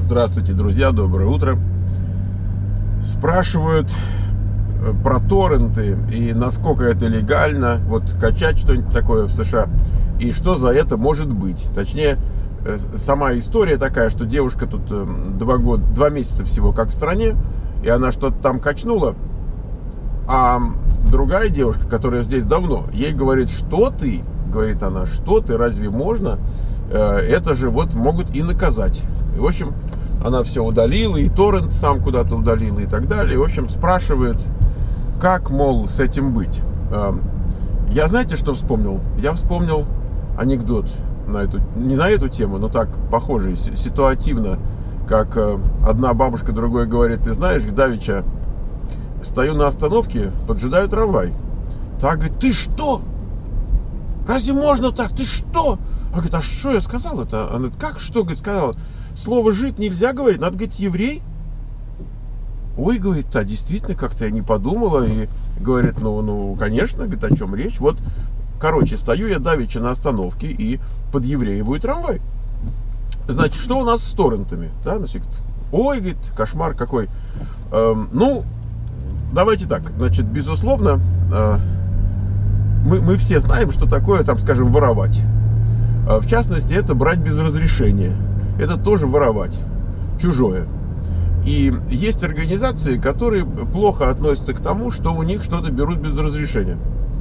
Здравствуйте, друзья, доброе утро. Спрашивают про торренты и насколько это легально, вот качать что-нибудь такое в США, и что за это может быть. Точнее, сама история такая, что девушка тут 2 месяца всего как в стране, и она что-то там качнула, а другая девушка, которая здесь давно, ей говорит, что ты, говорит она, что ты, разве можно? Это же вот могут и наказать. И, в общем, она все удалила, и торрент сам куда-то удалила и так далее. И, в общем, спрашивают, как, мол, с этим быть. Я, знаете, что вспомнил? Я вспомнил анекдот не на эту тему, но так похожий, ситуативно, как одна бабушка другой говорит: ты знаешь, давеча стою на остановке, поджидаю трамвай. Так, говорит, ты что? Разве можно так? Ты что? Она говорит, а что я сказал-то? Она говорит, как что, говорит, сказала? Слово «жид» нельзя говорить, надо говорить «еврей». Ой, говорит, да, действительно, как-то я не подумала. И говорит, ну, конечно, говорит, о чем речь. Вот, короче, стою я давеча на остановке и подъевреиваю трамвай. Значит, что у нас с торрентами? Да, значит, ой, говорит, кошмар какой. Ну, давайте так, значит, безусловно, мы все знаем, что такое, там, скажем, воровать. В частности, это брать без разрешения. Это тоже воровать чужое. И есть организации, которые плохо относятся к тому, что у них что-то берут без разрешения.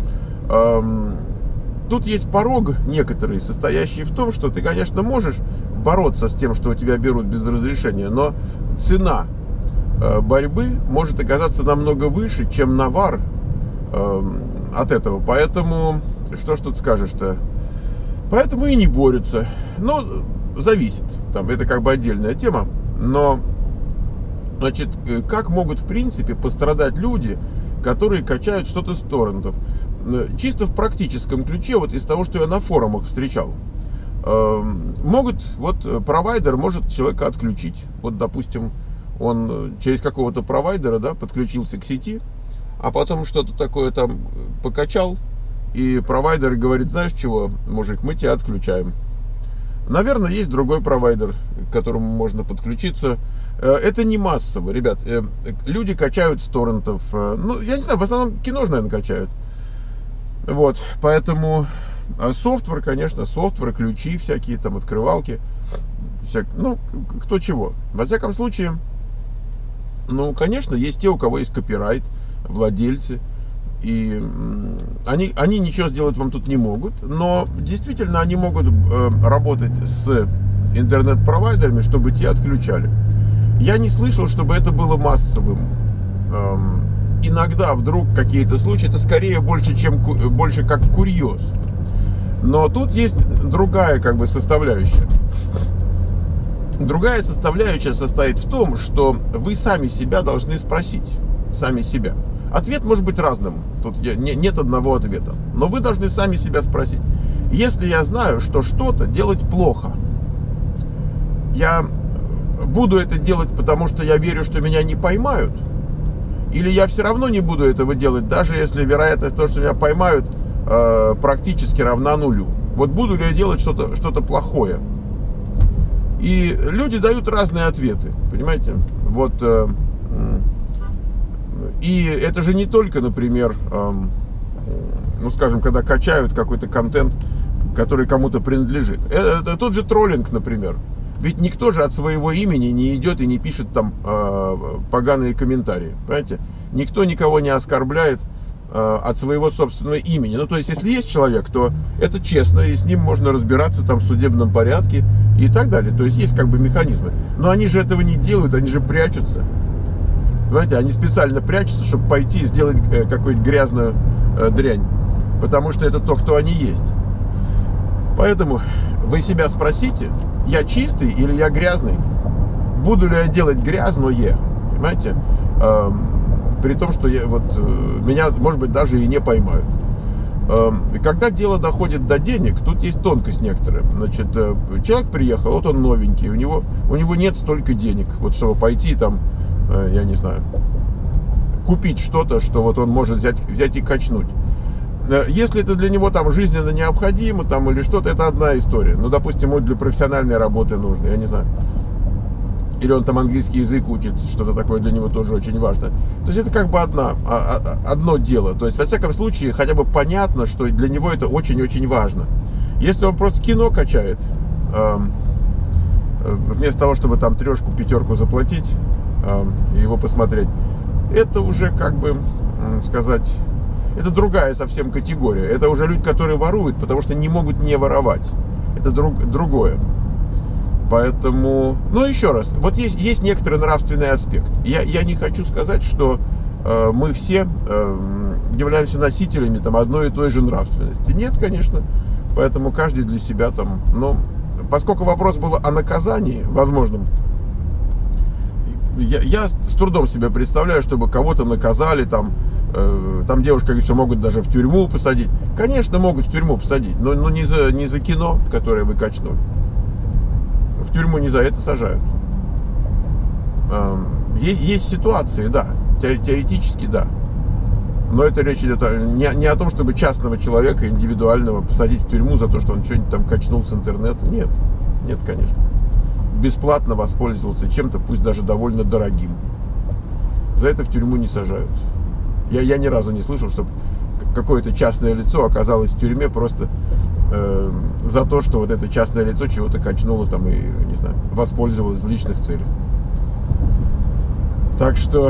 Тут есть порог некоторый, состоящий в том, что ты, конечно, можешь бороться с тем, что у тебя берут без разрешения, но цена борьбы может оказаться намного выше, чем навар от этого. Поэтому, что ж тут скажешь-то? Поэтому и не борются. Но зависит. Там, это как бы отдельная тема. Но, значит, как могут в принципе пострадать люди, которые качают что-то с торрентов? Чисто в практическом ключе, вот из того, что я на форумах встречал. Могут, вот провайдер может человека отключить. Вот, допустим, он через какого-то провайдера, да, подключился к сети, а потом что-то такое там покачал, и провайдер говорит, знаешь чего, мужик, мы тебя отключаем. Наверное, есть другой провайдер, к которому можно подключиться. Это не массово, ребят. Люди качают с торрентов. Ну, я не знаю, в основном кино, наверное, качают. Вот, поэтому софтвер, конечно, софтвер, ключи всякие, там, открывалки. Ну, кто чего. Во всяком случае, ну, конечно, есть те, у кого есть копирайт, владельцы. И они ничего сделать вам тут не могут, но действительно они могут работать с интернет-провайдерами, чтобы те отключали. Я не слышал, чтобы это было массовым. Иногда вдруг какие-то случаи, это скорее больше как курьез. Но тут есть другая как бы составляющая. Другая составляющая состоит в том, что вы сами себя должны спросить. Сами себя. Ответ может быть разным. Тут нет одного ответа. Но вы должны сами себя спросить. Если я знаю, что что-то делать плохо, я буду это делать, потому что я верю, что меня не поймают? Или я все равно не буду этого делать, даже если вероятность того, что меня поймают, практически равна нулю? Вот буду ли я делать что-то плохое? И люди дают разные ответы. Понимаете? Вот... И это же не только, например, ну, скажем, когда качают какой-то контент, который кому-то принадлежит. Это тот же троллинг, например. Ведь никто же от своего имени не идет и не пишет там поганые комментарии. Понимаете? Никто никого не оскорбляет от своего собственного имени. Ну, то есть, если есть человек, то это честно, и с ним можно разбираться там в судебном порядке и так далее. То есть, есть как бы механизмы. Но они же этого не делают, они же прячутся. Понимаете, они специально прячутся, чтобы пойти и сделать какую-нибудь грязную дрянь. Потому что это то, кто они есть. Поэтому вы себя спросите, я чистый или я грязный? Буду ли я делать грязное? Понимаете? При том, что меня, может быть, даже и не поймают. Когда дело доходит до денег, тут есть тонкость некоторая. Значит, человек приехал, вот он новенький, у него нет столько денег, вот чтобы пойти там, я не знаю, купить что-то, что вот он может взять и качнуть. Если это для него там жизненно необходимо там, или что-то, это одна история. Ну, допустим, ему для профессиональной работы нужно, я не знаю. или он там английский язык учит, что-то такое для него тоже очень важно. То есть это как бы одно дело. То есть, во всяком случае, хотя бы понятно, что для него это очень-очень важно. Если он просто кино качает, вместо того, чтобы там 3-5 заплатить и его посмотреть, это уже, как бы сказать, это другая совсем категория. Это уже люди, которые воруют, потому что не могут не воровать. Это другое. Поэтому, ну еще раз, вот есть некоторый нравственный аспект. Я не хочу сказать, что мы все являемся носителями там одной и той же нравственности. Нет, конечно. Поэтому каждый для себя там, ну, поскольку вопрос был о наказании возможном, я с трудом себе представляю, чтобы кого-то наказали, там девушка говорит, что могут даже в тюрьму посадить. Конечно, могут в тюрьму посадить, но не за кино, которое вы качнули. В тюрьму не за это сажают. Есть ситуации, да, теоретически, да. Но это речь идет не о том, чтобы частного человека, индивидуального, посадить в тюрьму за то, что он что-нибудь там качнул с интернета. Нет, конечно. Бесплатно воспользовался чем-то, пусть даже довольно дорогим. За это в тюрьму не сажают. Я ни разу не слышал, чтобы какое-то частное лицо оказалось в тюрьме просто за то, что вот это частное лицо чего-то качнуло там и, не знаю, воспользовалось в личных целях. Так что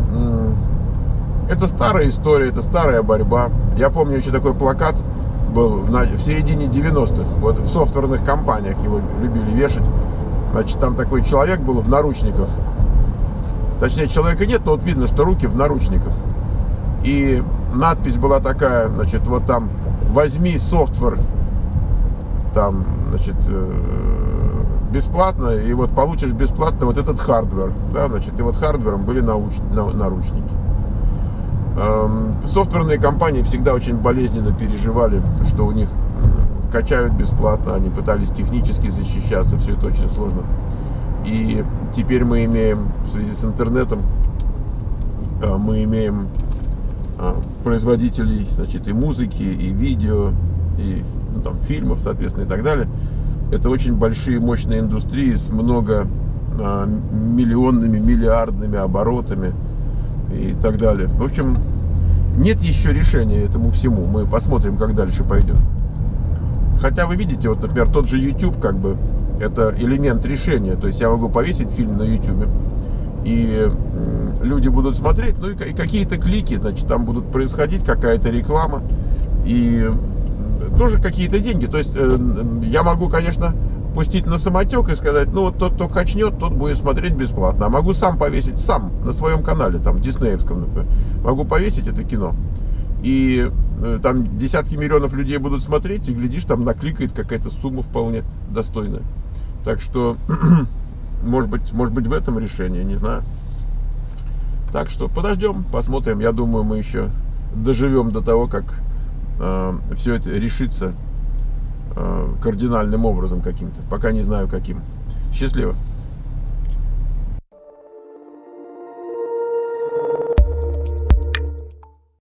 это старая история, это старая борьба. Я помню, еще такой плакат был в середине 90-х. Вот в софтверных компаниях его любили вешать. Значит, там такой человек был в наручниках. Точнее, человека нет, но вот видно, что руки в наручниках. И надпись была такая, значит, вот там: возьми софтвер, там, значит, бесплатно, и вот получишь бесплатно вот этот хардвер, да, значит, и вот хардвером были наручники. Софтверные компании всегда очень болезненно переживали, что у них качают бесплатно, они пытались технически защищаться, все это очень сложно. И теперь мы имеем, в связи с интернетом, мы имеем производителей, значит, и музыки, и видео, и ну, там, фильмов, соответственно, и так далее. Это очень большие, мощные индустрии с миллионными, миллиардными оборотами и так далее. В общем, нет еще решения этому всему. Мы посмотрим, как дальше пойдет. Хотя вы видите, вот, например, тот же YouTube, как бы, это элемент решения. То есть я могу повесить фильм на YouTube, и люди будут смотреть, ну и какие-то клики, значит, там будут происходить, какая-то реклама, и тоже какие-то деньги. То есть я могу, конечно, пустить на самотек и сказать, ну вот тот, кто качнет, тот будет смотреть бесплатно. А могу сам повесить, сам, на своем канале, там, диснеевском, например, могу повесить это кино. И там десятки миллионов людей будут смотреть, и, глядишь, там накликает какая-то сумма вполне достойная. Так что, может быть, в этом решение, не знаю. Так что подождем, посмотрим. Я думаю, мы еще доживем до того, как все это решится кардинальным образом каким-то. Пока не знаю каким. Счастливо.